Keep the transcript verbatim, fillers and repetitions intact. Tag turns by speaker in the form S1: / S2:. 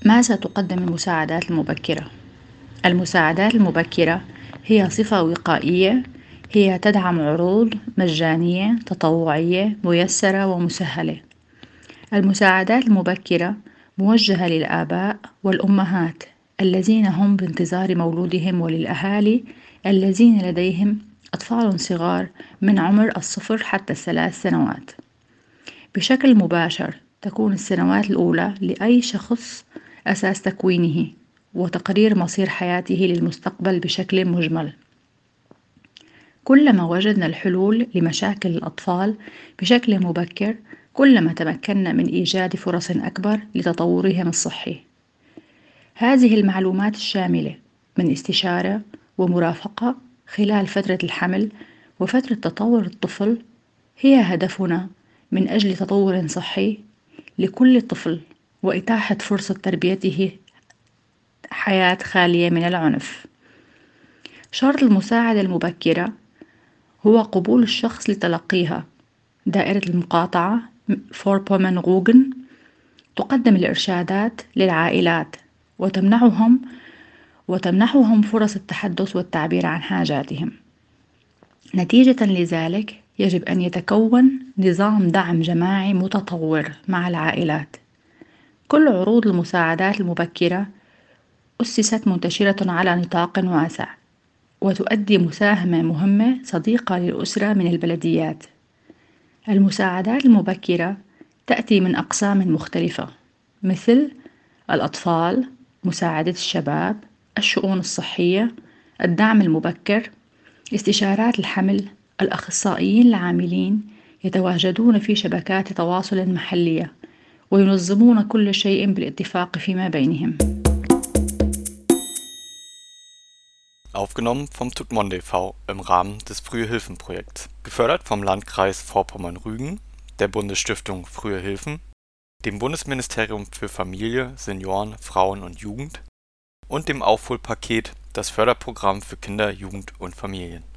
S1: ماذا تقدم المساعدات المبكرة؟ المساعدات المبكرة هي صفة وقائية، هي تدعم عروض مجانية تطوعية ميسرة ومسهلة. المساعدات المبكرة موجهة للآباء والأمهات الذين هم بانتظار مولودهم، وللأهالي الذين لديهم أطفال صغار من عمر الصفر حتى الثلاث سنوات. بشكل مباشر تكون السنوات الأولى لأي شخص أساس تكوينه وتقرير مصير حياته للمستقبل بشكل مجمل. كلما وجدنا الحلول لمشاكل الأطفال بشكل مبكر، كلما تمكنا من إيجاد فرص أكبر لتطورهم الصحي. هذه المعلومات الشاملة من استشارة ومرافقة خلال فترة الحمل وفترة تطور الطفل هي هدفنا من أجل تطور صحي لكل طفل وإتاحة فرصة تربيته حياة خالية من العنف. شرط المساعدة المبكرة هو قبول الشخص لتلقيها. دائرة المقاطعة فوربومن-غوغن تقدم الإرشادات للعائلات وتمنحهم وتمنحهم فرص التحدث والتعبير عن حاجاتهم. نتيجة لذلك يجب أن يتكون نظام دعم جماعي متطور مع العائلات. كل عروض المساعدات المبكرة أسست منتشرة على نطاق واسع، وتؤدي مساهمة مهمة صديقة للأسرة من البلديات. المساعدات المبكرة تأتي من أقسام مختلفة مثل الأطفال، مساعدة الشباب، الشؤون الصحية، الدعم المبكر، استشارات الحمل. الأخصائيين العاملين يتواجدون في شبكات تواصل محلية وينظمون كل شيء بالاتفاق فيما بينهم.
S2: Aufgenommen vom Tutmonde e V im Rahmen des Frühe-Hilfen-Projekts. Gefördert vom Landkreis Vorpommern-Rügen, der Bundesstiftung Frühe Hilfen, dem Bundesministerium für Familie, Senioren, Frauen und Jugend und dem Aufholpaket Das Förderprogramm für Kinder, Jugend und Familien.